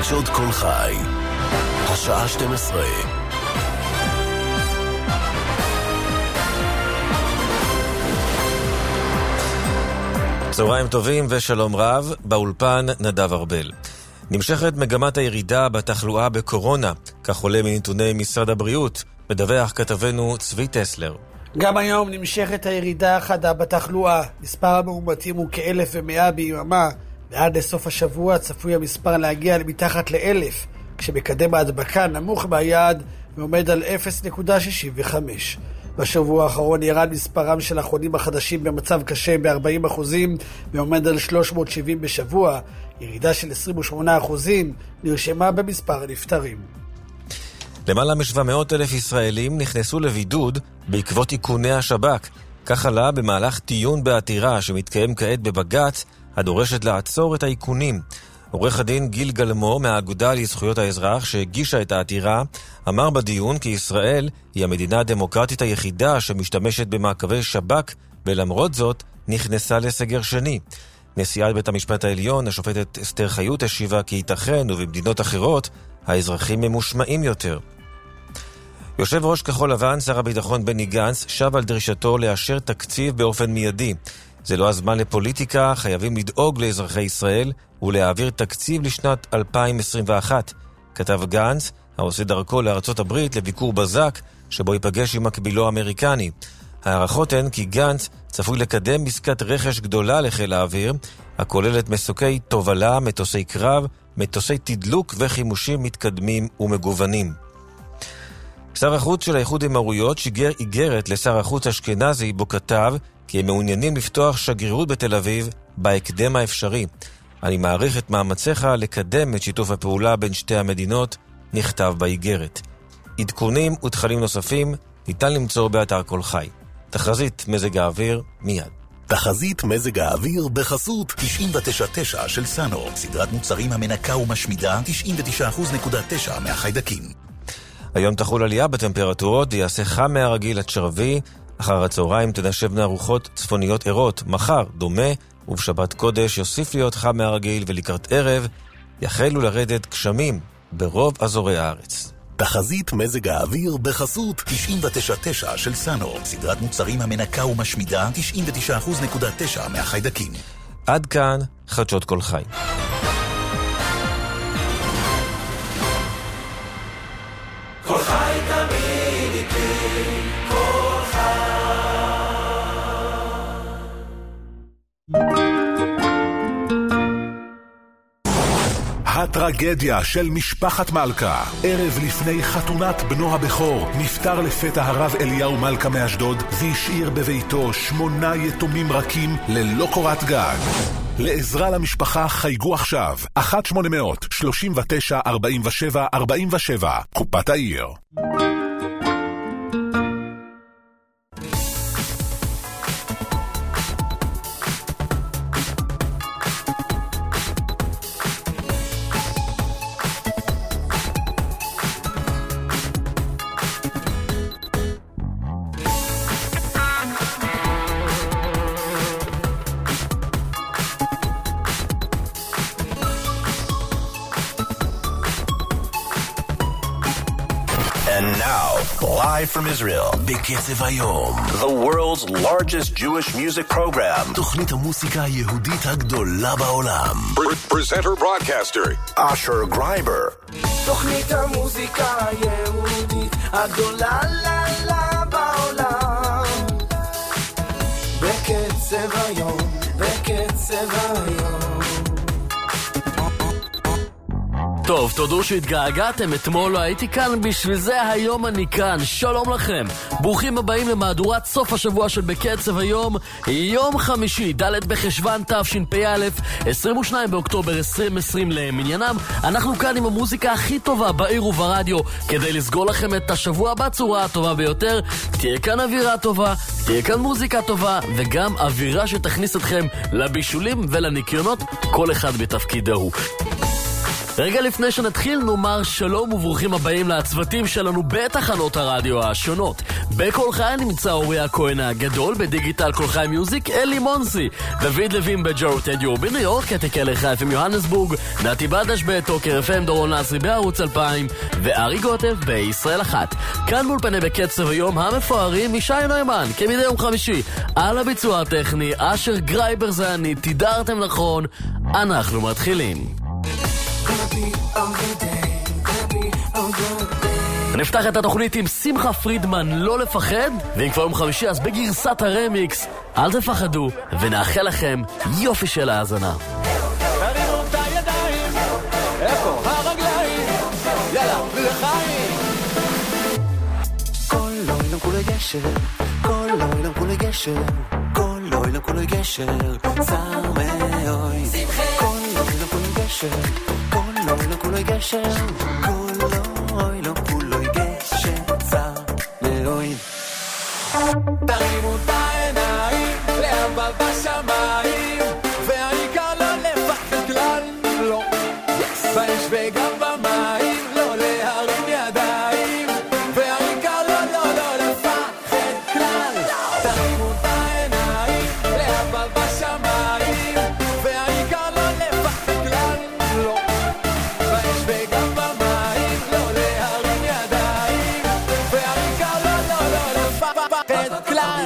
חדשות כל חי, השעה 12. צהריים טובים ושלום רב, באולפן נדב ארבל. נמשכת מגמת הירידה בתחלואה בקורונה, כך עולה מנתוני משרד הבריאות, מדווח כתבנו צבי טסלר. גם היום נמשכת הירידה החדה בתחלואה. מספר המאומתים הוא כ-1,100 ביממה, ועד לסוף השבוע צפוי המספר להגיע למתחת ל-1,000, כשמקדם ההדבקה נמוך מהיעד ועומד על 0.65. בשבוע האחרון ירד מספרם של החולים החדשים במצב קשה ב-40% ועומד על 370 בשבוע. ירידה של 28% נרשמה במספר הנפטרים. למעלה מ-700,000 ישראלים נכנסו לבידוד בעקבות איכוני השב"כ. כך עלה במהלך דיון בעתירה שמתקיים כעת בבג"ץ, הדורשת לעצור את האיכונים. עורך הדין גיל גלמו מהאגודה לזכויות האזרח שהגישה את העתירה, אמר בדיון כי ישראל היא המדינה הדמוקרטית היחידה שמשתמשת במעקבי שב"כ, ולמרות זאת נכנסה לסגר שני. נשיאת בית המשפט העליון, השופטת אסתר חיות, השיבה כי ייתכן ובמדינות אחרות האזרחים ממושמעים יותר. יושב ראש כחול לבן, שר הביטחון בני גנץ, שב על דרישתו לאשר תקציב באופן מיידי. זה לא הזמן לפוליטיקה, חייבים לדאוג לאזרחי ישראל ולהעביר תקציב לשנת 2021. כתב גנץ, העושה דרכו לארצות הברית לביקור בזק, שבו ייפגש עם מקבילו האמריקני. הערכות הן כי גנץ צפוי לקדם עסקת רכש גדולה לחיל האוויר, הכוללת מסוקי תובלה, מטוסי קרב, מטוסי תדלוק וחימושים מתקדמים ומגוונים. שר החוץ של האיחוד האמירויות שיגר איגרת לשר החוץ אשכנזי, בו כתב כי הם מעוניינים לפתוח שגרירות בתל אביב בהקדם האפשרי. אני מעריך את מאמציך לקדם את שיתוף הפעולה בין שתי המדינות, נכתב באיגרת. עדכונים ותכנים נוספים ניתן למצוא באתר כל חי. תחזית מזג האוויר מיד. תחזית מזג האוויר בחסות 99.9 של סאנו, סדרת מוצרים המנקה ומשמידה 99.9% מהחיידקים. היום תחול עלייה בטמפרטורות, יעשה חם מהרגיל עד שרבי, אחר הצהריים תנשבנה רוחות צפוניות ערות, מחר דומה, ובשבת קודש יוסיף להיות חם מהרגיל, ולקראת ערב יחלו לרדת גשמים ברוב אזורי הארץ. תחזית מזג האוויר בחסות 99.9 של סאנו, סדרת מוצרים המנקה ומשמידה 99.9% מהחיידקים. עד כאן חדשות כל חי. כל חי תמיד איתי, כל חי. הטרגדיה של משפחת מלכה. ערב לפני חתונת בנו הבכור נפטר לפתע הרב אליהו מלכה מאשדוד והשאיר בביתו 8 יתומים רכים ללא קורת גג. לעזרה למשפחה חייגו עכשיו 1-800-39-47-47 קופת העיר. Live from Israel, בקצב היום, the world's largest Jewish music program, תוכנית המוסיקה היהודית הגדולה בעולם. Presenter broadcaster Asher Greiber. תוכנית המוסיקה היהודית הגדולה בעולם. בקצב היום, בקצב היום. טוב, תודו שהתגעגעתם, אתמול לא הייתי כאן, בשביל זה היום אני כאן. שלום לכם, ברוכים הבאים למהדורת סוף השבוע של בקצב היום, יום חמישי, ד' בחשוון תשפ"א, 22 באוקטובר 2020 למניינם. אנחנו כאן עם המוזיקה הכי טובה בעיר וברדיו, כדי לסגור לכם את השבוע בצורה הטובה ביותר. תהיה כאן אווירה טובה, תהיה כאן מוזיקה טובה, וגם אווירה שתכניס אתכם לבישולים ולניקיונות, כל אחד בתפקידו. רגע לפני שנתחיל נאמר שלום וברוכים הבאים לצוותים שלנו בתחנות הרדיו השונות. בכל חי נמצא אורי הכהן הגדול, בדיגיטל כל חי מיוזיק אלי מונסי, דוד לוין בג'רו טדיו בניו יורק, קטיקל חייפים יוהנסבורג, נתי בדש בטוקר FM, דורון נזרי בערוץ 2000 וארי גוטב בישראל 1. כאן מולפני בקצב היום המפוארים משי נוימן, כמדי יום חמישי. על הביצוע הטכני אשר גרייבר זה אני, תידרתם נכון, אנחנו מתחילים. נפתח את התוכנית עם שמחה פרידמן, לא לפחד, ואם כבר יום חמישי אז בגרסת הרמיקס, אל תפחדו, ונאחל לכם יופי של האזנה. תרימו את הידיים, איפה הרגליים, יאללה, לחיים. כל לילה כולי גשר, כל לילה כולי גשר, כל לילה כולי גשר, צר מאוי. כל לילה כולי גשר, כל לילה כולי גשר, כל לילה כולי גשר, צר מאוי. תרימו את העיניים, להבא בשמיים, ואני כאן לא לפחד כלל, לא. באש וגם במים, לא להרים ידיים, ואני כאן לא לפחד כלל. תרימו את העיניים, להבא בשמיים, ואני כאן לא לפחד כלל, לא. באש וגם במים, לא להרים ידיים, ואני כאן לא לפחד כלל.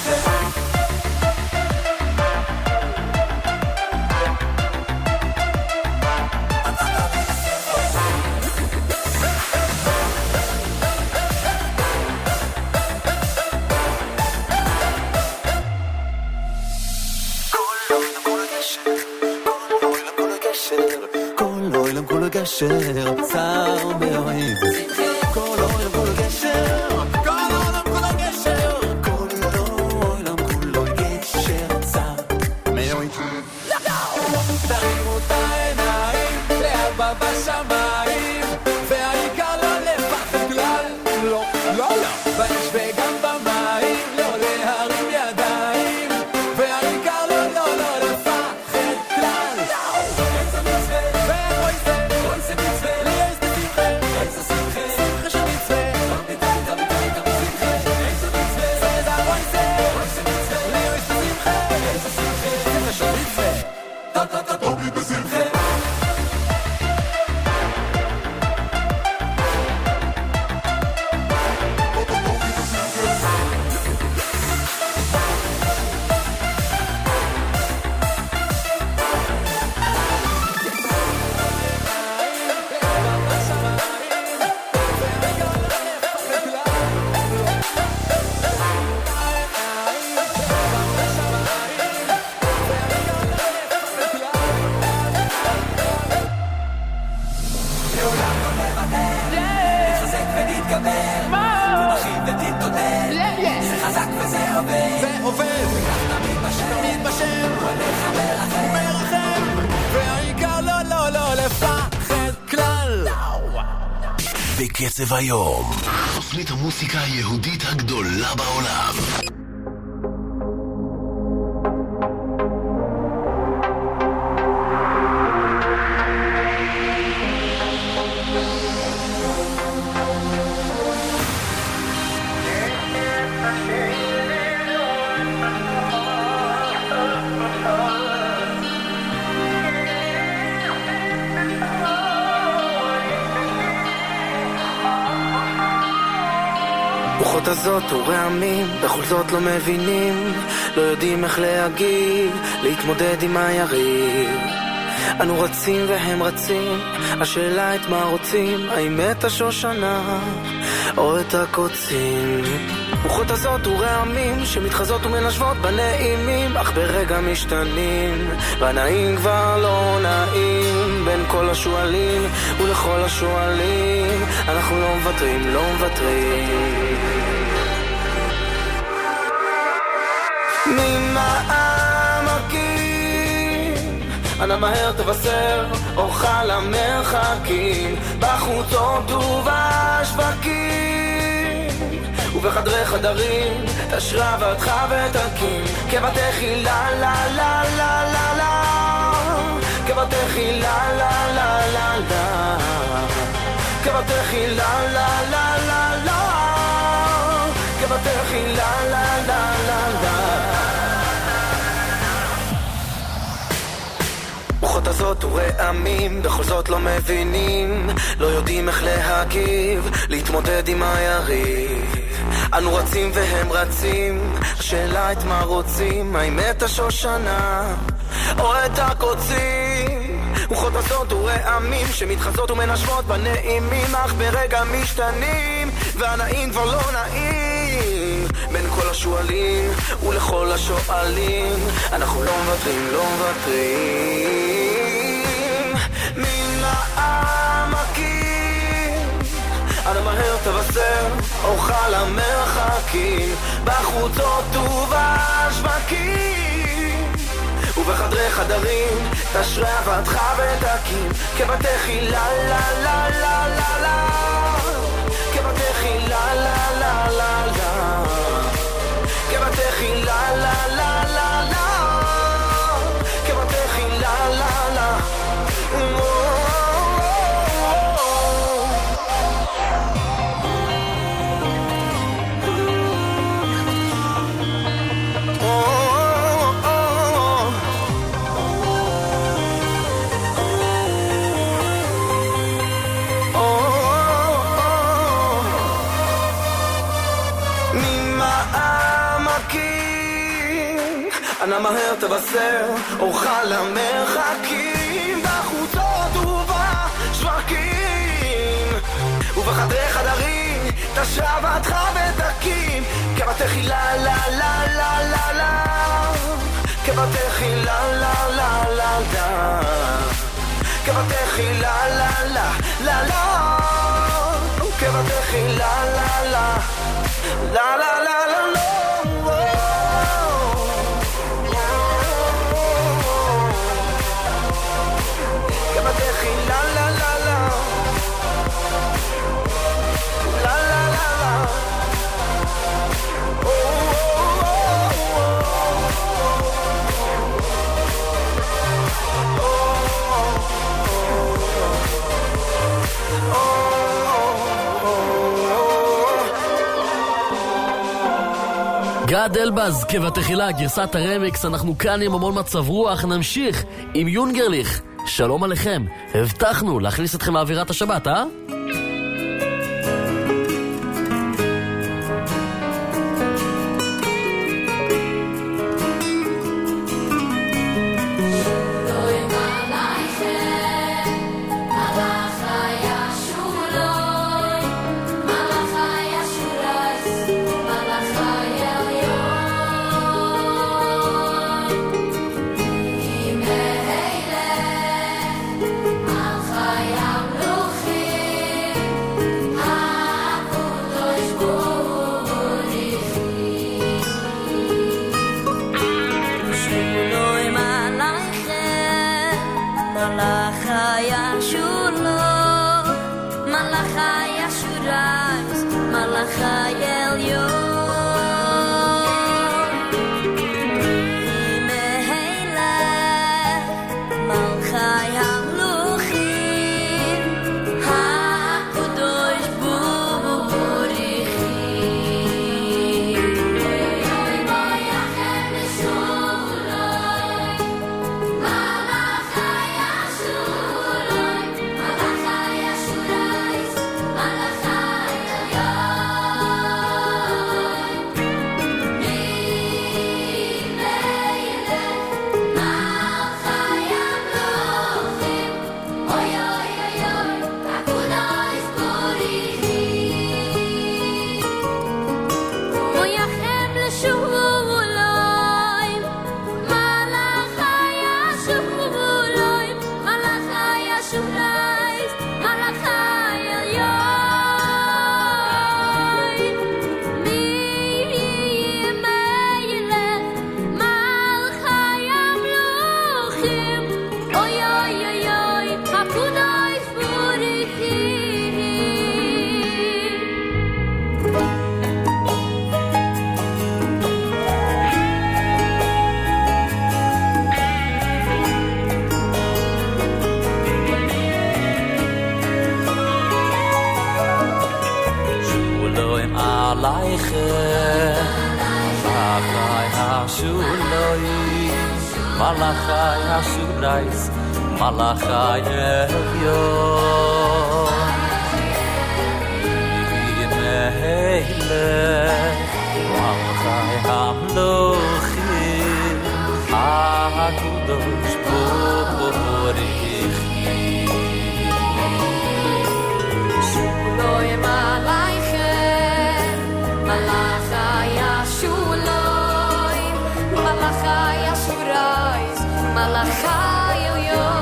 גשר צר באוהב כל העולם כולו גשר כל העולם כולו גשר כל העולם כולו גשר צר מאוהב תרימו את העיניים להבא בשמיים והעיקר לא לפחד כלל לא לא לא באש וגם במים לא להרים ידיים והעיקר לא לפחד כלל איזה מצווה ואוי זה בקצב היום, תוכנית המוסיקה היהודית הגדולה בעולם. רוחות הזאת ורעמים, בכל זאת לא מבינים, לא יודעים איך להגיב, להתמודד עם היריב. אנו רצים והם רצים, השאלה את מה רוצים, האם את השושנה או את הקוצים. רוחות הזאת ורעמים, שמתחזות ומנשבות בנעימים, אך ברגע משתנים, והנעים כבר לא נעים. בין כל השואלים ולכל השואלים, אנחנו לא מוותרים, לא מוותרים. ממעמקים אנא מהר תבשר אוכל המרחקים, בחוצות ובשווקים ובחדרי חדרים, תשרבתך ותקים, כבתכי לה לה לה לה לה לה, כבתכי לה לה לה לה לה. כבתכי לה לה לה לה לה כבתכי לה לה לה לה לה רוחות הזאת ורעמים בכל זאת לא מבינים לא יודעים איך להגיב להתמודד עם היריב אנו רצים והם רצים השאלה את מה רוצים האם את השושנה או את הקוצים רוחות הזאת ורעמים שמתחזות ומנשבות בנעימים אך ברגע משתנים והנעים כבר לא נעים בין כל השואלים ולכל השואלים אנחנו לא מוותרים לא מוותרים מן העמקים אנא מהר תבשר אוכל המרחקים בחוצות ובשווקים ובחדרי חדרים תשרה עבדך ותקים כבתכי לה לה לה לה לה לה כבתכי לה לה לה לה לה כבתכי לה לה לה לה לה כבתכי לה לה לה אנא מהר תבשר אוכל המרחקים בחוצות ובשווקים ובחדרי חדרים תשרה עבדך ותקים כבתכי לה לה לה לה לה לה כבתכי לה לה לה לה לה כבתכי לה לה לה לה לה כבתכי לה לה לה לה לה לה לה גד אלבז כבתחילה, גרסת הרמיקס. אנחנו כאן עם המון מצב רוח. נמשיך עם יונגרליך. שלום עליכם, הבטחנו להכניס אתכם לאווירת השבת, אה? Malaichem Malachai HaShulois Malachai HaShurais Malachai Elyon Yimelech Malachai HaMlochim HaKadosh Borich Shuloi Malaichem Malachai HaShuloi Malachai HaShurais Malachai Elyon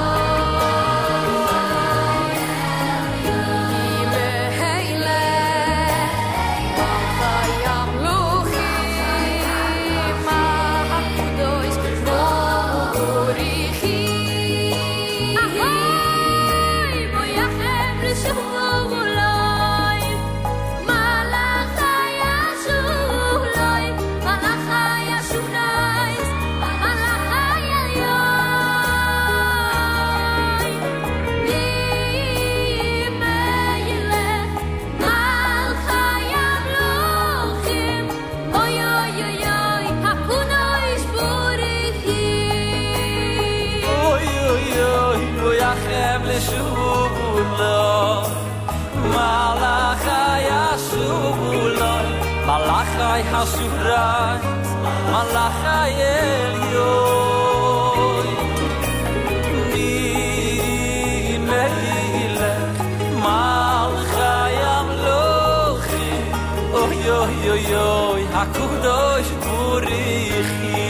Malachai HaShurais Malachai Elyon Yimelech Malachai HaMlochim Oy oy oy oy HaKadosh Borich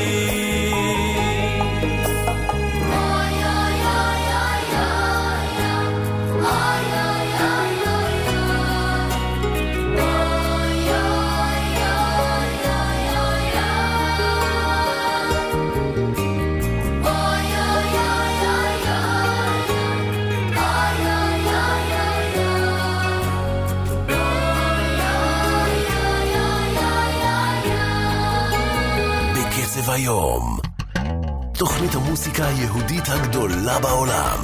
היום תוכנית המוסיקה היהודית הגדולה בעולם.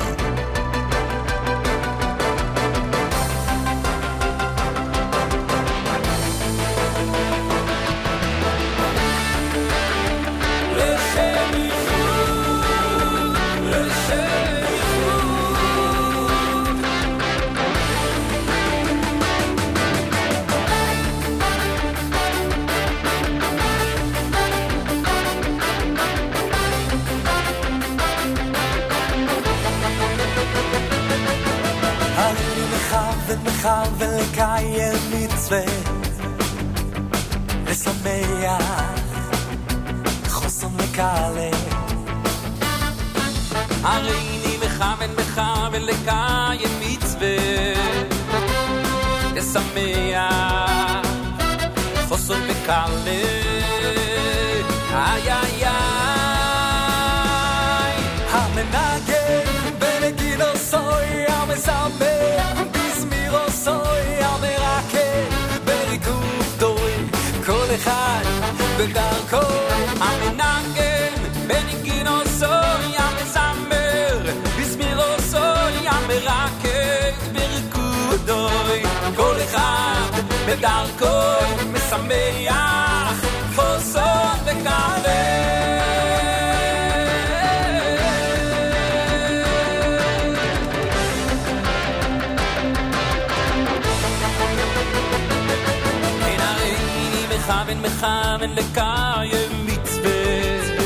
ולקיים מצווה לשמח חוסן וקלה הריני מכוון ולקיים מצווה לשמח חוסן וקלה איי איי איי המנגן בנגינו סוי המזמר בזמירו סוי המרקד בריקוד דוי כל אחד בדרכו המנגן בנגינו סוי המזמר בזמירו סוי המרקד בריקוד דוי כל אחד בדרכו משמח חוסן וקלה מכוון לקיים מצווה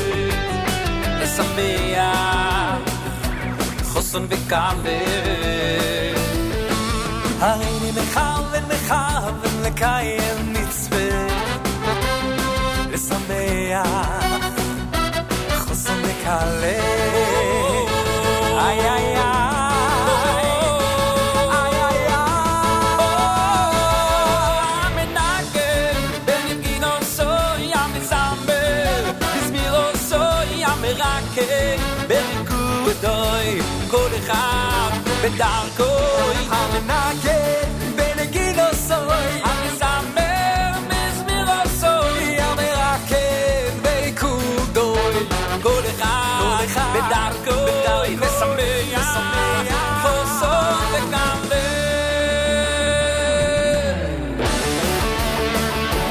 לשמח חוסן וקלה הריני מכוון לקיים מצווה לשמח חוסן וקלה איי איי איי בריקודוי כל אחד בדרכו המנגן בנגינו סוי המזמר מזמירו סוי המרקד בריקודוי כל אחד בדרכו משמח חוסן וקלה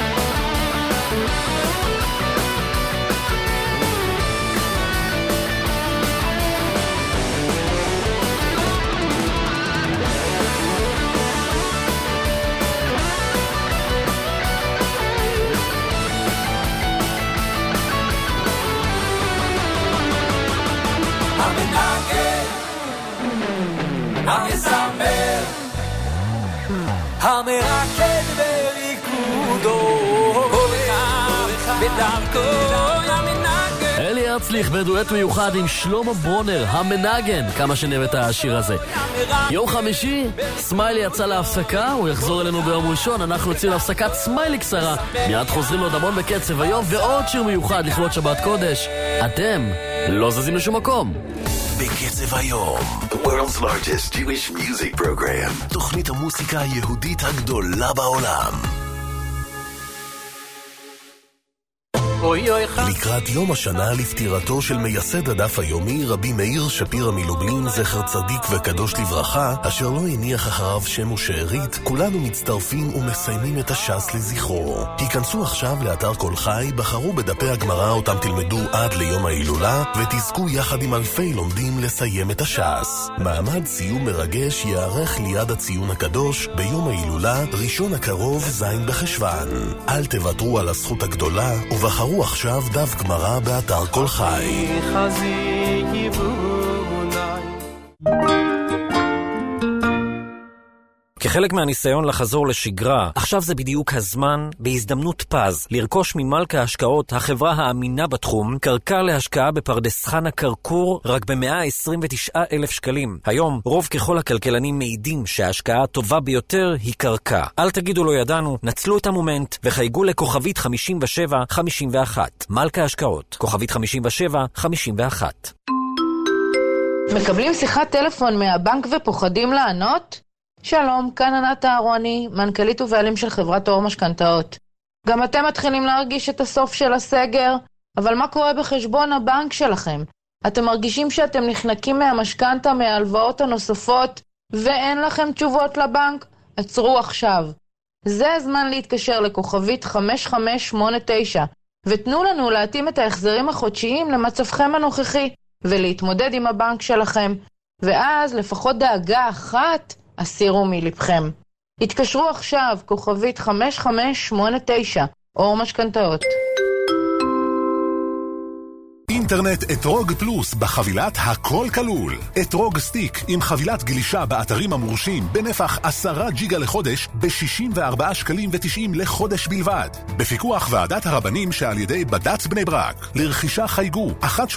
המזמר, המרקד בריקודו, כל אחד בדרכו המנגן. אלי הרצליך בדואט מיוחד עם שלמה ברונר, המנגן. כמה שנראה את השיר הזה. יום חמישי, סמיילי יצא להפסקה, הוא יחזור אלינו ביום ראשון, אנחנו יוצאים להפסקת סמיילי קצרה. מיד חוזרים לעוד המון בקצב היום, ועוד שיר מיוחד לכבוד שבת קודש. אתם לא זזים לשום מקום. בקצב היום, the world's largest Jewish music program. תוכנית המוסיקה היהודית הגדולה בעולם. לקראת יום השנה לפטירתו של מייסד הדף היומי רבי מאיר שפירא מלובלין זכר צדיק וקדוש לברכה, אשר לא הניח אחריו שם ושארית, כולנו מצטרפים ומסיימים את הש"ס לזכרו. היכנסו עכשיו לאתר כל חי, בחרו בדפי הגמרא אותם תלמדו עד ליום ההילולה, ותזכו יחד עם אלפי לומדים לסיים את הש"ס. מעמד סיום מרגש יערך ליד הציון הקדוש ביום ההילולה, ראשון הקרוב זין בחשוון. אל תוותרו על הזכות הגדולה, ובחרו עכשיו דף גמרא באתר כל חי. כחלק מהניסיון לחזור לשגרה, עכשיו זה בדיוק הזמן, בהזדמנות פז, לרכוש ממלכה ההשקעות, החברה האמינה בתחום, קרקע להשקעה בפרדס חנה קרקור, רק ב129,000 שקלים. היום, רוב ככל הכלכלנים מעידים שההשקעה הטובה ביותר היא קרקע. אל תגידו לא ידענו, נצלו את המומנט, וחייגו לכוכבית 5751. מלכה ההשקעות, כוכבית 5751. מקבלים שיחת טלפון מהבנק ופוחדים לענות? שלום, כאן ענת אהרוני, מנכ"לית ובעלים של חברת אור משכנתאות. גם אתם מתחילים להרגיש את הסוף של הסגר, אבל מה קורה בחשבון הבנק שלכם? אתם מרגישים שאתם נחנקים מהמשכנתה, מההלוואות הנוספות, ואין לכם תשובות לבנק? עצרו עכשיו. זה הזמן להתקשר לכוכבית 5589, ותנו לנו להתאים את ההחזרים החודשיים למצבכם הנוכחי, ולהתמודד עם הבנק שלכם. ואז לפחות דאגה אחת הסירו מלבכם. התקשרו עכשיו, כוכבית 5589, אור משכנתאות. אינטרנט אתרוג פלוס בחבילת הכל כלול. אתרוג סטיק עם חבילת גלישה באתרים המורשים בנפח 10 ג'יגה לחודש ב-64 שקלים ו90 לחודש בלבד. בפיקוח ועדת הרבנים שעל ידי בד"ץ בני ברק. לרכישה חייגו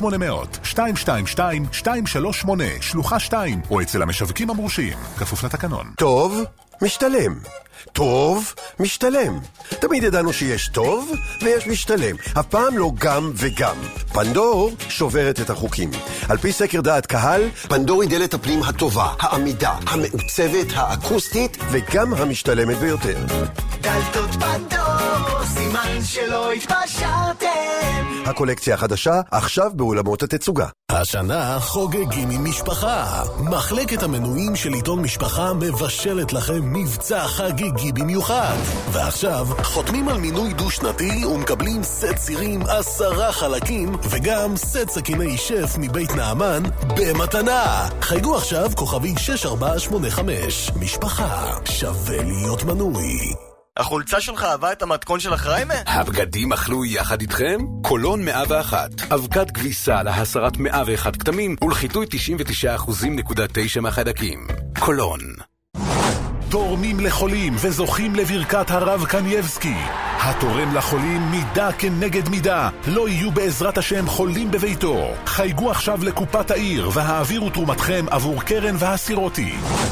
1-800-222-238 שלוחה 2 או אצל המשווקים המורשים. כפוף לתקנון. טוב, משתלם. טוב, משתלם. תמיד ידענו שיש טוב ויש משתלם. אף פעם לא גם וגם. פנדור שוברת את החוקים. על פי סקר דעת קהל, פנדור היא דלת הפנים הטובה, העמידה, המעוצבת, האקוסטית וגם המשתלמת ביותר. דלתות פנדור, סימן שלא התפשרתם. הקולקציה החדשה עכשיו באולמות התצוגה. השנה חוגגים עם משפחה. מחלקת המנויים של עיתון משפחה מבשלת לכם מבצע חגיגי במיוחד. ועכשיו חותמים על מינוי דו-שנתי ומקבלים סט סירים 10 חלקים וגם סט סכיני שף מבית נעמן במתנה. חייגו עכשיו כוכבי 6485. משפחה שווה להיות מנוי. החולצה שלך אהבה את המתכון של החריימה? הבגדים אכלו יחד איתכם? קולון 101. אבקת כביסה להסרת 101 כתמים ולחיטוי 99.9% מהחיידקים. קולון. תורמים לחולים וזוכים לברכת הרב קנייבסקי. התורם לחולים מידה כנגד מידה. לא יהיו בעזרת השם חולים בביתו. חייגו עכשיו לקופת העיר והעבירו תרומתכם עבור קרן והסירותי.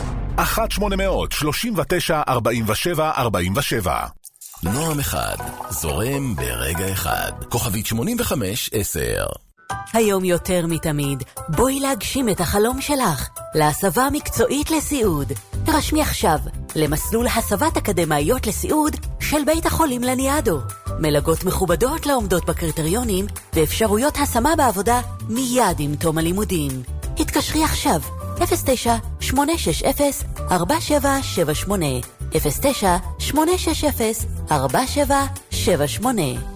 1-800-39-47-47. נועם אחד, זורם ברגע אחד. כוכבית 8510. היום יותר מתמיד, בואי להגשים את החלום שלך, להסבה מקצועית לסיעוד. תרשמי עכשיו למסלול הסבת אקדמאיות לסיעוד של בית החולים לניאדו. מלגות מכובדות לעומדות בקריטריונים ואפשרויות השמה בעבודה מיד עם תום הלימודים. התקשרי עכשיו 09-860-4778 09-860-4778.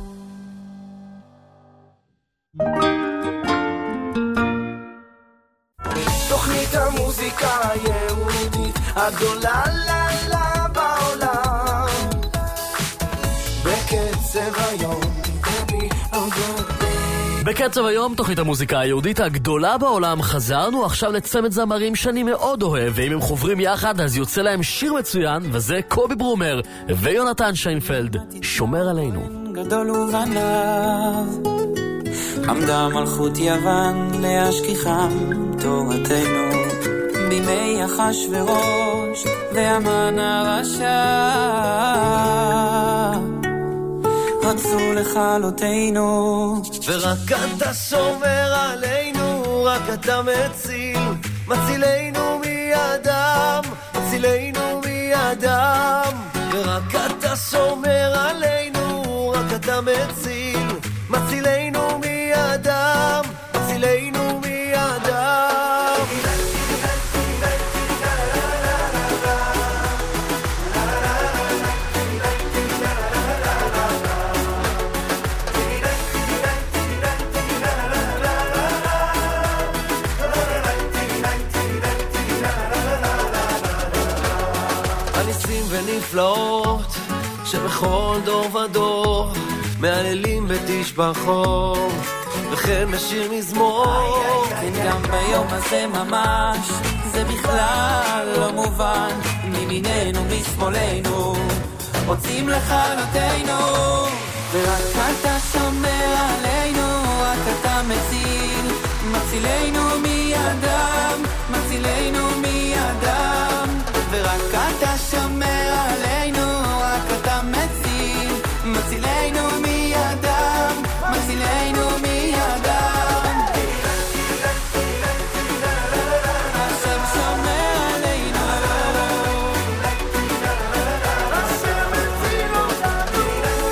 תוכנית המוזיקה היהודית הגדולה לילה בעולם, בקצב היום בקצב היום, תוכנית המוזיקה היהודית הגדולה בעולם. חזרנו עכשיו לצמד זמרים שאני מאוד אוהב, ואם הם חוברים יחד אז יוצא להם שיר מצוין, וזה קובי ברומר ויונתן שיינפלד, שומר עלינו. גדול ובניו עמדה מלכות יוון להשכיחם תורתנו בימי אחשוורוש והמן הרשע רצו לכלותנו ורק אתה שומר עלינו, רק אתה מצילנו מידם, מצילנו מידם ורק אתה שומר עלינו, רק אתה מצילנו מידם, מצילנו מידם הניסים ונפלאות שבכל דור ודור מעללים בתשבחות וכן בשיר מזמור כן גם ביום הזה ממש זה בכלל לא מובן מימיננו משמאלנו רוצים לכלותנו ורק אתה שומר עלינו, רק אתה מצילנו מידם, מצילנו מידם ורק אתה שומר עלינו, רק אתה מצילנו מידם, מצילנו מידם השם שומר עלינו השם מציל אותנו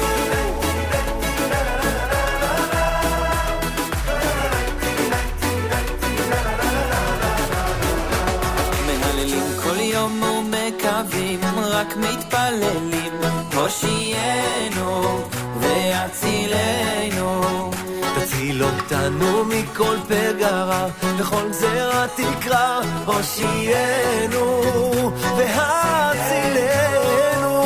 מהללים כל יום ומקווים רק מתפללים הושיענו והצילנו תציל אותנו מכל פגרה וכל גזירה תקרא הושיענו והצילנו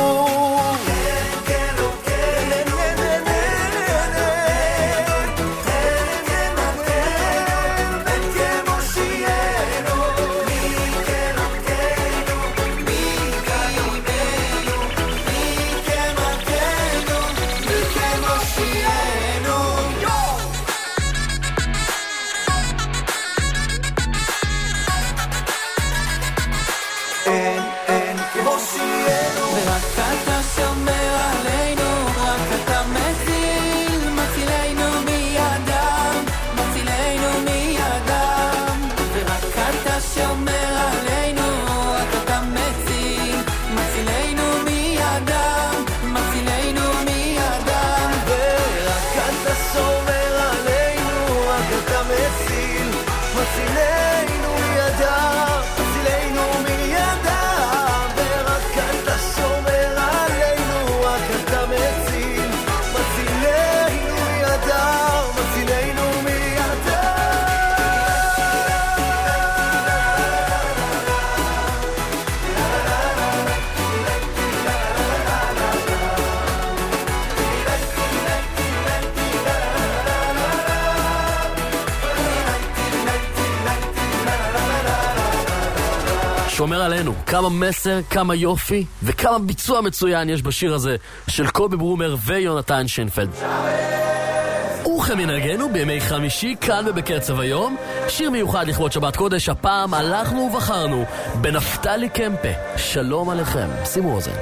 שומר עלינו, כמה מסר, כמה יופי וכמה ביצוע מצוין יש בשיר הזה של קובי ברומר ויונתן שיינפלד. וכמנהגנו בימי חמישי כאן ובקצב היום, שיר מיוחד לכבוד שבת קודש. הפעם הלכנו ובחרנו בנפתלי קמפה, שלום עליכם, שימו אוזן.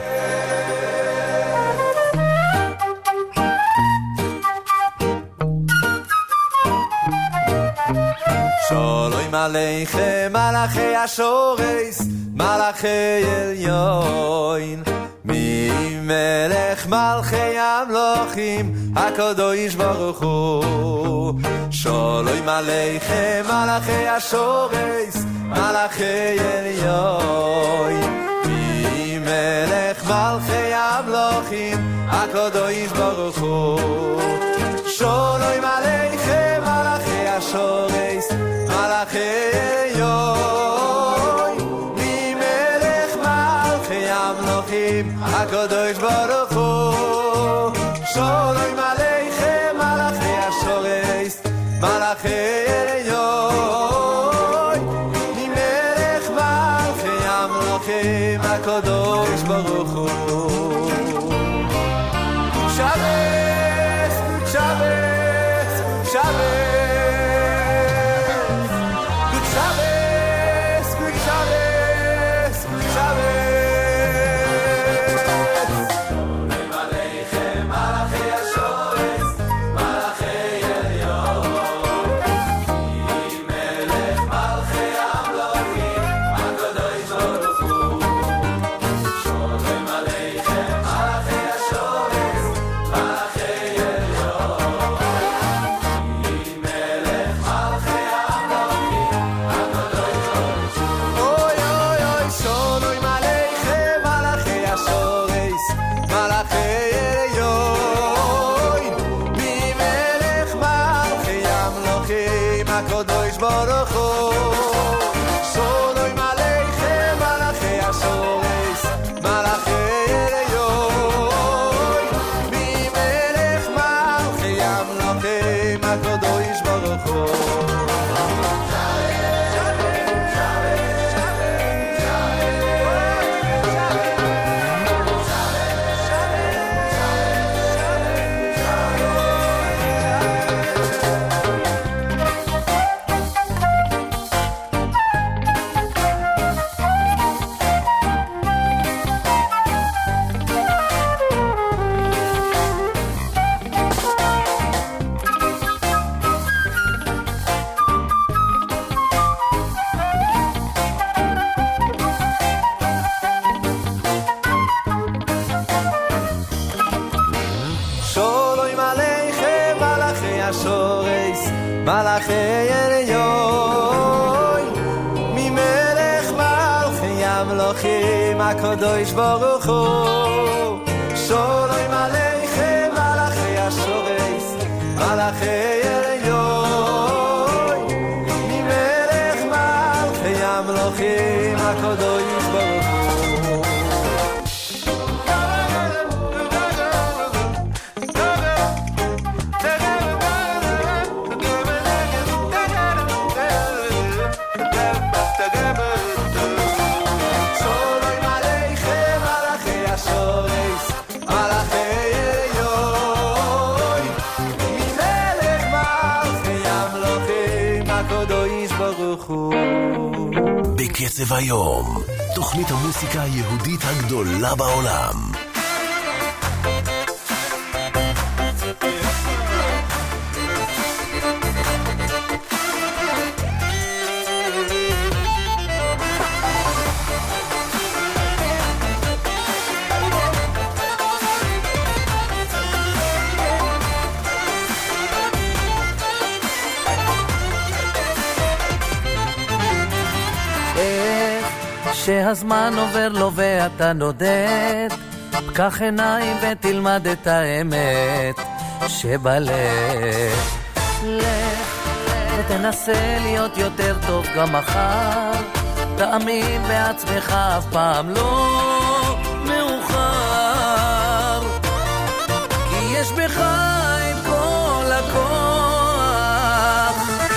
שלום עליכם מלאכי השורס, מלאכי עליון, ממלך מלכי המלוכים הקדוש ברוך הוא. שלום עליכם מלאכי השורס, מלאכי עליון, ממלך מלכי המלוכים הקדוש ברוך הוא. שלום עליכם מלאכי השורס, מלאכי עליון, ממלך מלכי המלוכים הקדוש ברוך הוא. שלום עליכם מלאכי השורס, הקדוש ברוך הוא. שבס, שבס, שבס, גוד שבס, גוד שבס, שבס. מלאכי עליון ממלך מלכי המלוכים הקדוש ברוך הוא שלום עליכם מלאכי השורש מלאכי עליון ממלך מלכי המלוכים הקדוש ברוך הוא. בקצב היום, תוכנית המוסיקה היהודית הגדולה בעולם. שהזמן עובר לו ואתה נודד, פקח עיניים ותלמד את האמת שבלב. לך ותנסה להיות יותר טוב גם מחר, תאמין בעצמך אף פעם לא מאוחר, כי יש בך את כל הכוח.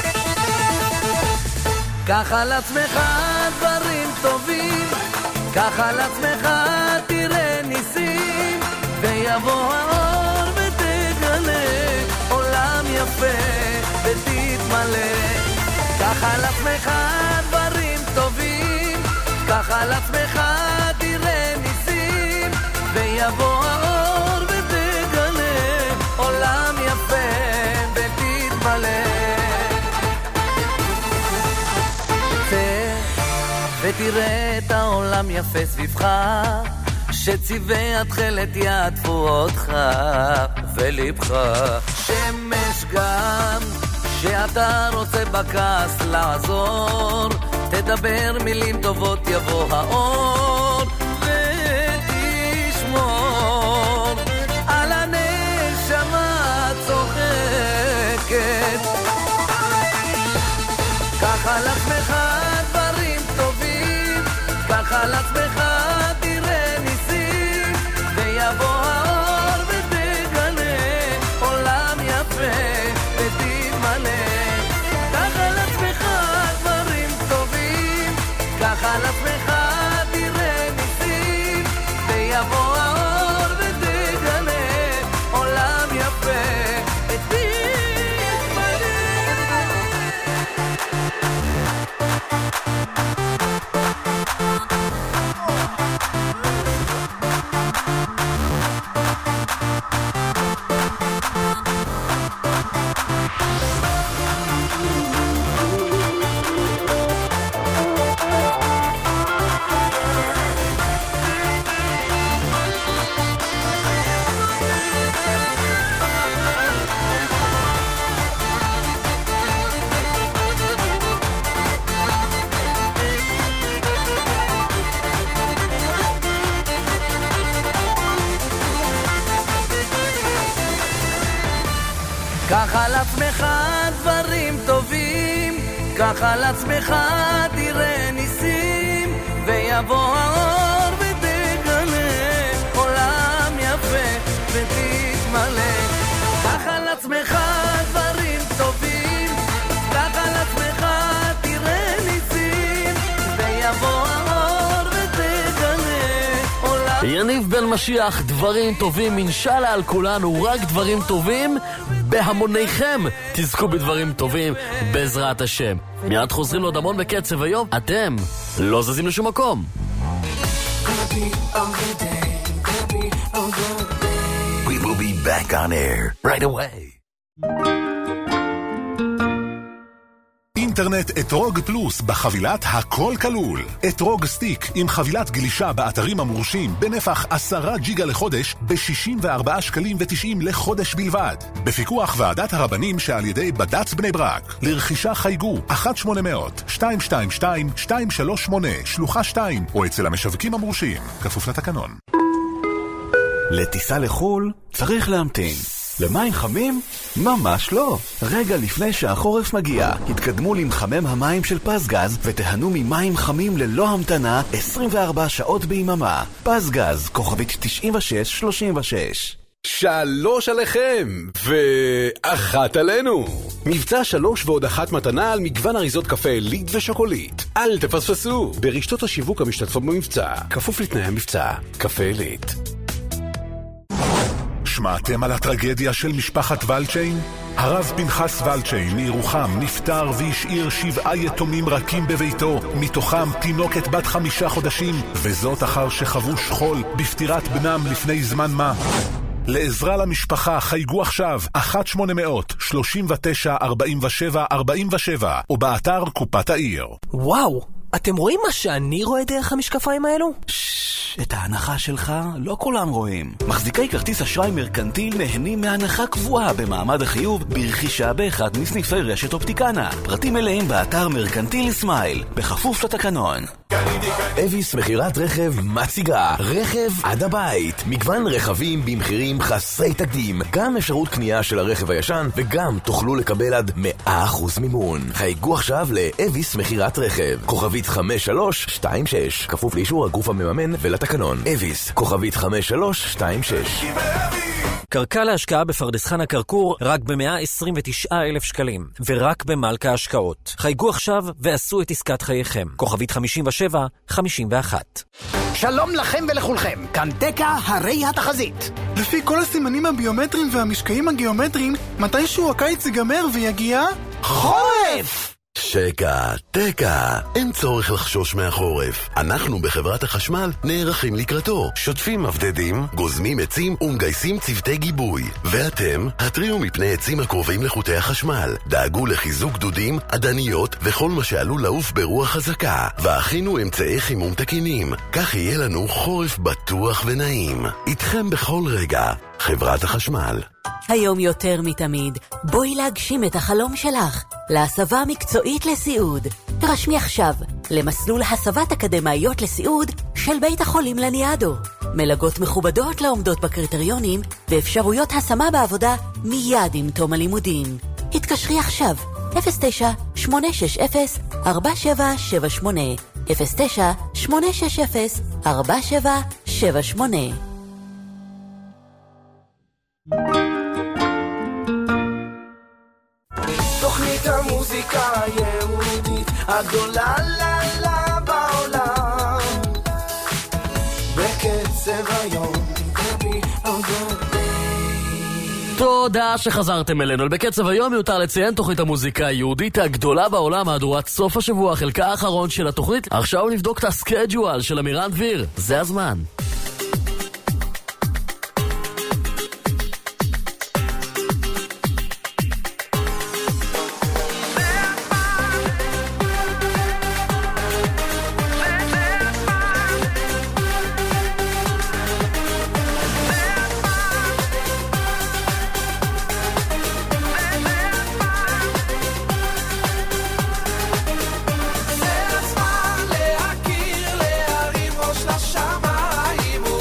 קח על עצמך דברים טובים, קח על עצמך תראה ניסים, ויבוא האור ותגלה עולם יפה ותתמלא. קח על עצמך דברים טובים, קח על עצמך תראה ניסים, ויבוא האור ותגלה עולם יפה ותתמלא. ותראה את העולם יפה סביבך, שצבעי התכלת יעטפו אותך ולבך. שמש גם שאתה רוצה בכעס לעזור, תדבר מילים טובות יבוא האור, ותשמור על הנשמה צוחקת. קח על עצמך דברים טובים, קח על עצמך תראה ניסים, ויבוא האור ותגלה עולם יפה ותתמלא. קח על עצמך דברים טובים, קח על עצמך תראה ניסים, קח על עצמך דברים טובים, קח על עצמך תראה ניסים, ויבוא האור ותגלה עולם יפה ותתמלא. קח על עצמך דברים טובים, קח על עצמך תראה ניסים, ויבוא האור ותגלה עולם. יניב בן משיח, דברים טובים, אינשאללה על כולנו, רק דברים טובים בהמוניכם. תזכו בדברים טובים בעזרת השם. מיד חוזרים לעוד המון בקצב היום. אתם לא זזים לשום מקום. We will be back on air right away. אינטרנט אתרוג פלוס בחבילת הכל כלול. אתרוג סטיק עם חבילת גלישה באתרים המורשים בנפח 10 ג'יגה לחודש ב-64 שקלים ו90 לחודש בלבד. בפיקוח ועדת הרבנים שעל ידי בד"ץ בני ברק. לרכישה חייגו 1-800-222-238 שלוחה 2 או אצל המשווקים המורשים. כפוף לתקנון. לטיסה לחול צריך להמתין. למים חמים? ממש לא. רגע לפני שהחורף מגיע, התקדמו למחמם המים של פסגז ותהנו ממים חמים ללא המתנה 24 שעות ביממה. פסגז, כוכבית 9636. 3 עליכם ו1 עלינו. מבצע 3 ועוד 1 מתנה על מגוון אריזות קפה עילית ושוקולית. אל תפספסו ברשתות השיווק המשתתפות במבצע. כפוף לתנאי המבצע. קפה עילית. שמעתם על הטרגדיה של משפחת ולצ'יין? הרב פנחס ולצ'יין מירוחם נפטר והשאיר 7 יתומים רכים בביתו, מתוכם תינוקת בת 5 חודשים, וזאת אחר שחוו שכול בפטירת בנם לפני זמן מה. לעזרה למשפחה חייגו עכשיו 1-800-39-47-47 או באתר קופת העיר. וואו, אתם רואים מה שאני רואה דרך המשקפיים האלו? את ההנחה שלך לא כולם רואים. מחזיקי כרטיס אשראי מרקנטיל נהנים מהנחה קבועה במעמד החיוב ברכישה באחד מסניפי רשת אופטיקנה. פרטים מלאים באתר מרקנטיל סמייל, בכפוף לתקנון. אביס מחירת רכב מציגה רכב עד הבית, מגוון רכבים במחירים חסרי תקדים, גם אפשרות קנייה של הרכב הישן וגם תוכלו לקבל עד 100% מימון. חייגו עכשיו לאביס מחירת רכב, כוכבית 5326, כפוף לאישור הגוף המממן ולתקנון. אביס, כוכבית 5326. קרקע להשקעה בפרדס חנה כרכור רק ב-129,000 שקלים, ורק במלכה ההשקעות. חייגו עכשיו ועשו את עסקת חייכם. כוכבית 5751. שלום לכם ולכולכם, כאן תקה הרי התחזית. לפי כל הסימנים הביומטריים והמשקעים הגיאומטריים, מתישהו הקיץ ייגמר ויגיע חורף! שקע, תקע, אין צורך לחשוש מהחורף. אנחנו בחברת החשמל נערכים לקראתו. שוטפים מבדדים, גוזמים עצים ומגייסים צוותי גיבוי. ואתם, התריעו מפני עצים הקרובים לחוטי החשמל. דאגו לחיזוק דודים, עדניות וכל מה שעלול לעוף ברוח חזקה. והכינו אמצעי חימום תקינים. כך יהיה לנו חורף בטוח ונעים. איתכם בכל רגע. חברת החשמל. היום יותר מתמיד, בואי להגשים את החלום שלך, להסבה מקצועית לסיעוד. הרשמי עכשיו למסלול הסבת אקדמאיות לסיעוד של בית החולים לניאדו. מלגות מכובדות לעומדות בקריטריונים ואפשרויות השמה בעבודה מיד עם תום הלימודים. התקשרי עכשיו 09-860-4778 09-860-4778. תוכנית המוזיקה היהודית הגדולה לילה בעולם, בקצב היום. תודה שחזרתם אלינו. בקצב היום מיותר לציין תוכנית המוזיקה היהודית הגדולה בעולם, מהדורת סוף השבוע, חלקה האחרון של התוכנית. עכשיו נבדוק את הסקייג'ואל של אמירן דביר. זה הזמן. להכיר, להרים ראש לשמיים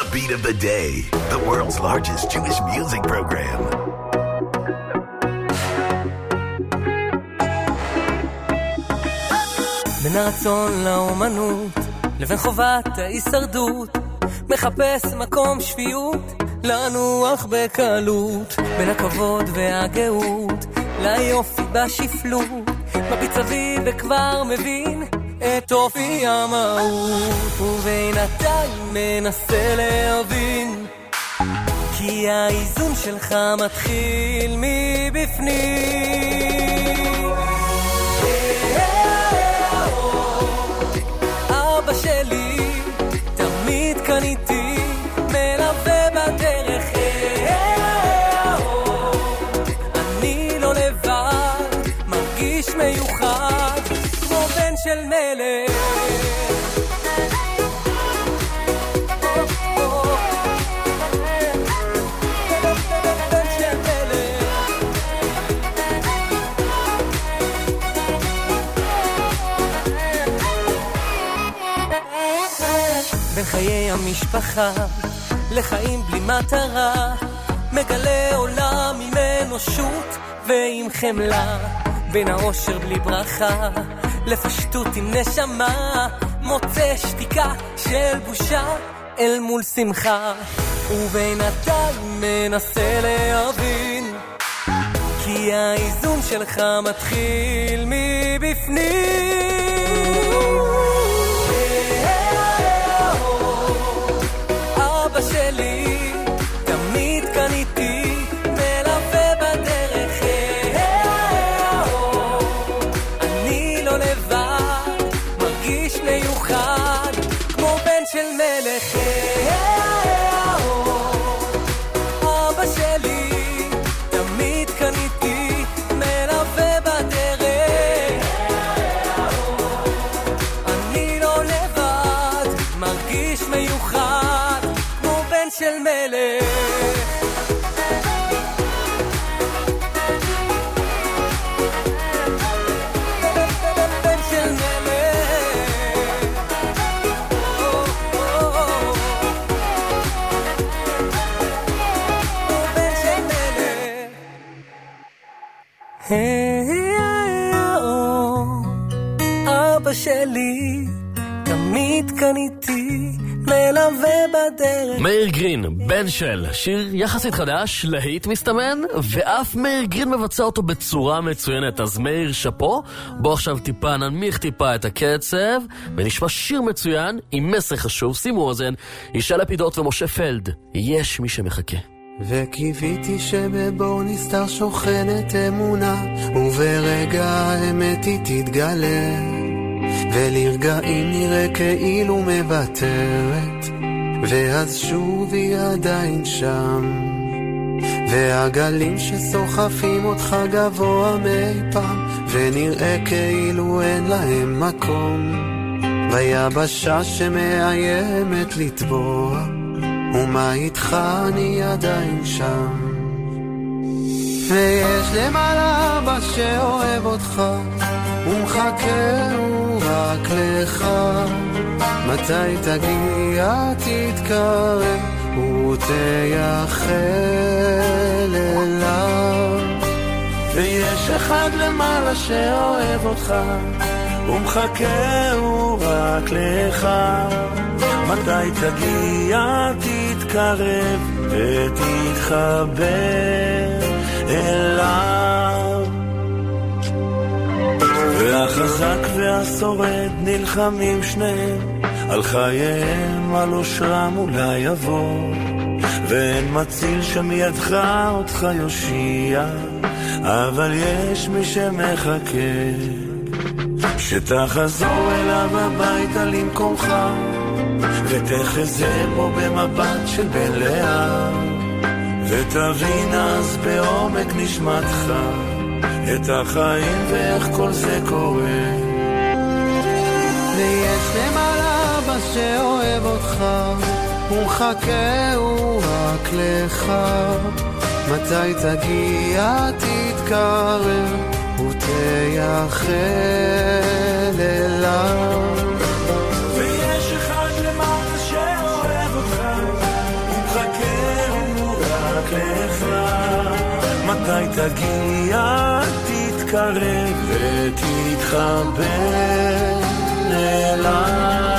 The Beat of the Day, the world's largest Jewish music program. בין הרצון לאומנות לבין חובת ההישרדות מחפש מקום שפיות לנוח בקלות בין הכבוד והגאות ליופי בשפלות מביט סביב וכבר מבין את אופי המהות ובינתיים מנסה להבין כי האיזון שלך מתחיל מבפנים אבא שלי תמיד כאן איתי מלווה בדרך אני לא לבד מרגיש מיוחד כמו בן של מלך בן של מלך בין חיי המשפחה לחיים בלי מטרה מגלה עולם עם אנושות ועם חמלה בין האושר בלי ברכה לפשטות עם נשמה מוצא שתיקה של בושה אל מול שמחה ובינתיים מנסה להבין כי האיזון שלך מתחיל מבפנים אבא שלי תמיד כאן איתי מלווה בדרך אני לא לבד מרגיש מיוחד כמו בן של מלך אבא שלי תמיד כאן איתי מלווה בדרך אני לא לבד מרגיש מיוחד של מלך בן של מלך בן של מלך אבא שלי תמיד כאן איתי מלווה בדרך. מאיר גרין, בן של, שיר יחסית חדש, להיט מסתמן, ואף מאיר גרין מבצע אותו בצורה מצוינת. אז מאיר שפו, בוא עכשיו טיפה ננמיך טיפה את הקצב, ונשמע שיר מצוין עם מסר חשוב. שימו אוזן, ישי לפידות ומשה פלד, יש מי שמחכה. וקיוויתי שבבור נסתר שוכנת אמונה, וברגע האמת היא תתגלה, ולרגעים נראה כאילו מבטרת, ואז שוב היא עדיין שם, והגלים שסוחפים אותך גבוה מי פעם, ונראה כאילו אין להם מקום, ביבשה שמאיימת לטבוע, ומה איתך אני עדיין שם. ויש למעלה אבא שאוהב אותך, ומחכה הוא רק לך, מתי תגיע תתקרב ותייחל אליו. ויש אחד למעלה שאוהב אותך, ומחכה הוא רק לך, מתי תגיע תתקרב ותתחבר אליו. והחזק והשורד נלחמים שניהם על חייהם, על אושרם אולי יבוא, ואין מציל שמידך אותך יושיע, אבל יש מי שמחכה שתחזור אליו הביתה למקומך, ותחזה בו במבט של בן לאה, ותבין אז בעומק נשמתך את החיים ואיך כל זה קורה. ויש למעלה אבא שאוהב אותך, הוא מחכה הוא רק לך, מתי תגיע תתקרב ותייחל אליו. ויש אחד למעלה שאוהב אותך, מחכה רק לך, מתי תגיע תתקרב ותתחבר אליי.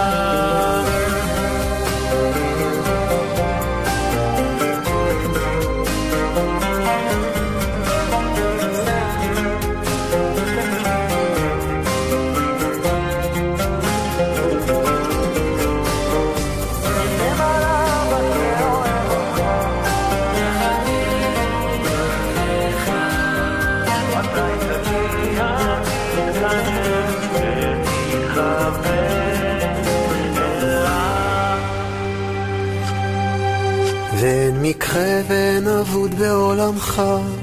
ואין מקרה ואין אבוד בעולמך,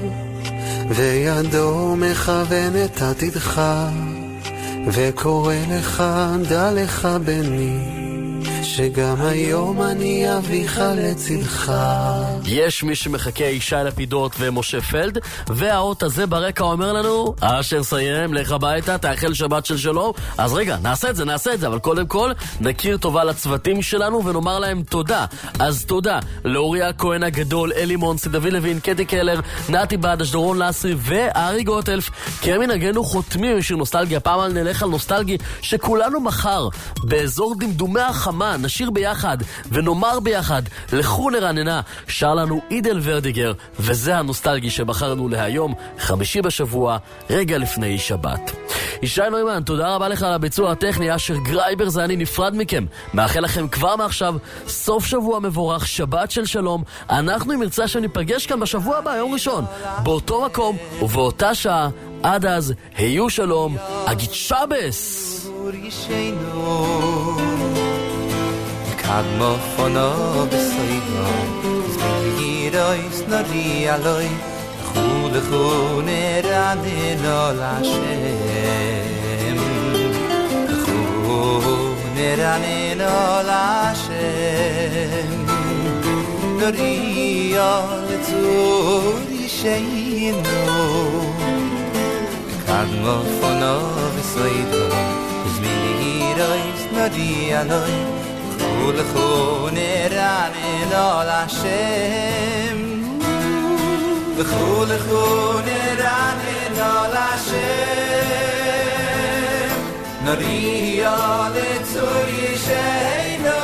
וידו מכוונת עתידך, וקורא לך דע לך בני, שגם היום אני אביך לצדך. יש מי שמחכה ישי לפידות ומשה פלד, והאות הזה ברקע אומר לנו, אשר סיים, לך הביתה, תאכל שבת של שלום. אז רגע, נעשה את זה, אבל קודם כל נכיר טובה לצוותים שלנו ונאמר להם תודה. אז תודה לאוריה כהן הגדול, אלי מונסי, דוד לוין, קטי קלר, נתי בדש, דורון לסרי וארי גוטלף. כמנהגנו חותמים משיר נוסטלגיה. פעם נלך על נוסטלגי שכולנו מחר באזור דמדומי החמה נשיר ביחד ונאמר ביחד לכו נרננה. שר לנו אידל ורדיגר, וזה הנוסטלגי שבחרנו להיום, חמישי בשבוע, רגע לפני שבת. ישי נוימן, תודה רבה לך על הביצוע הטכני. אשר גרייבר זה אני נפרד מכם, מאחל לכם כבר מעכשיו סוף שבוע מבורך, שבת של שלום. אנחנו עם מרצה שניפגש כאן בשבוע הבא, יום ראשון, באותו מקום ובאותה שעה. עד אז, היו שלום, אגיד שבס. Kadmo fono besoido Zvirois nadi aloi Chule chuneranino Lashem Chuneranino Lashem Norio letzuri sheino Kadmo fono besoido Zvirois nadi aloi ולכו נרננו לשם לכו נרננו לשם נריע לצור ישנו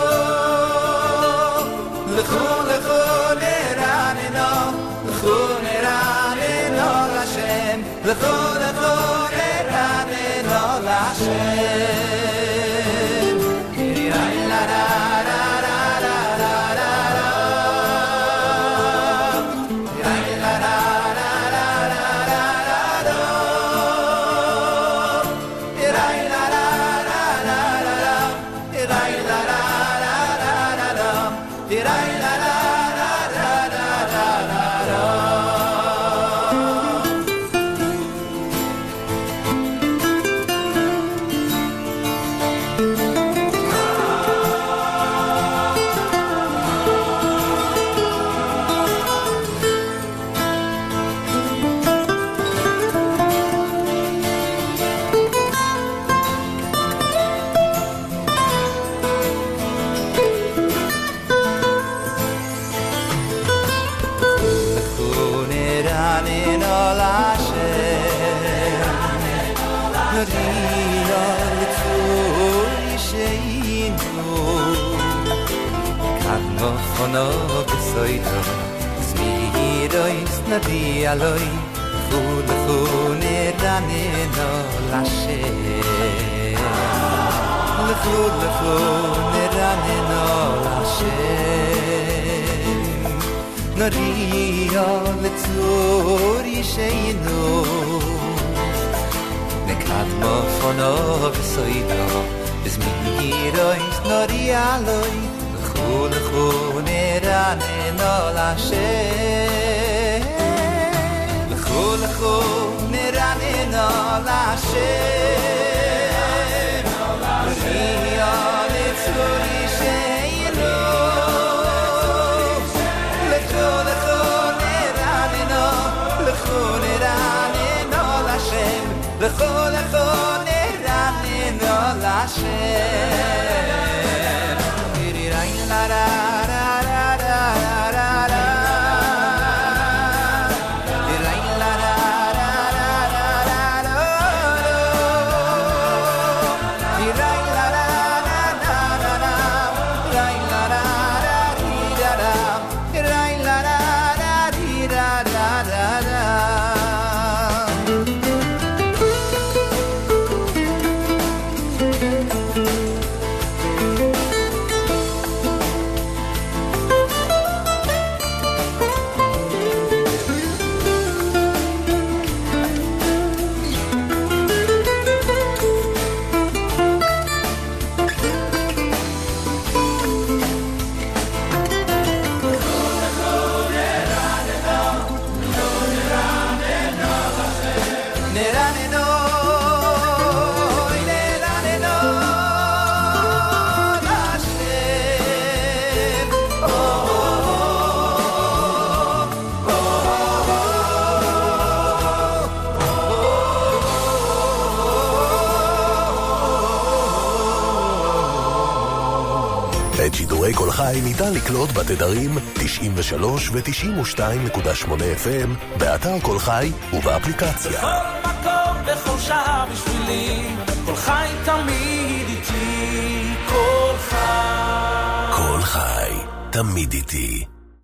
לכו נרננו לשם לכו נרננו לשם Ono besoido Zvirois nadi aloi Chule neraneno Lashem Chule neraneno Lashem Norio letzur yisheinu Nekadmo ono besoido Zvirois nadi aloi לכו נרננו לשם לכו נרננו לשם נריע לצור ישנו לכו נרננו לשם לכו נרננו לשם la la la את שידורי כל חי ניתן לקלוט בתדרים 93 ו-92.8 FM, באתר כל חי ובאפליקציה. בכל מקום, בכל שעה בשבילי, כל חי תמיד איתי, כל חי. כל חי, תמיד איתי.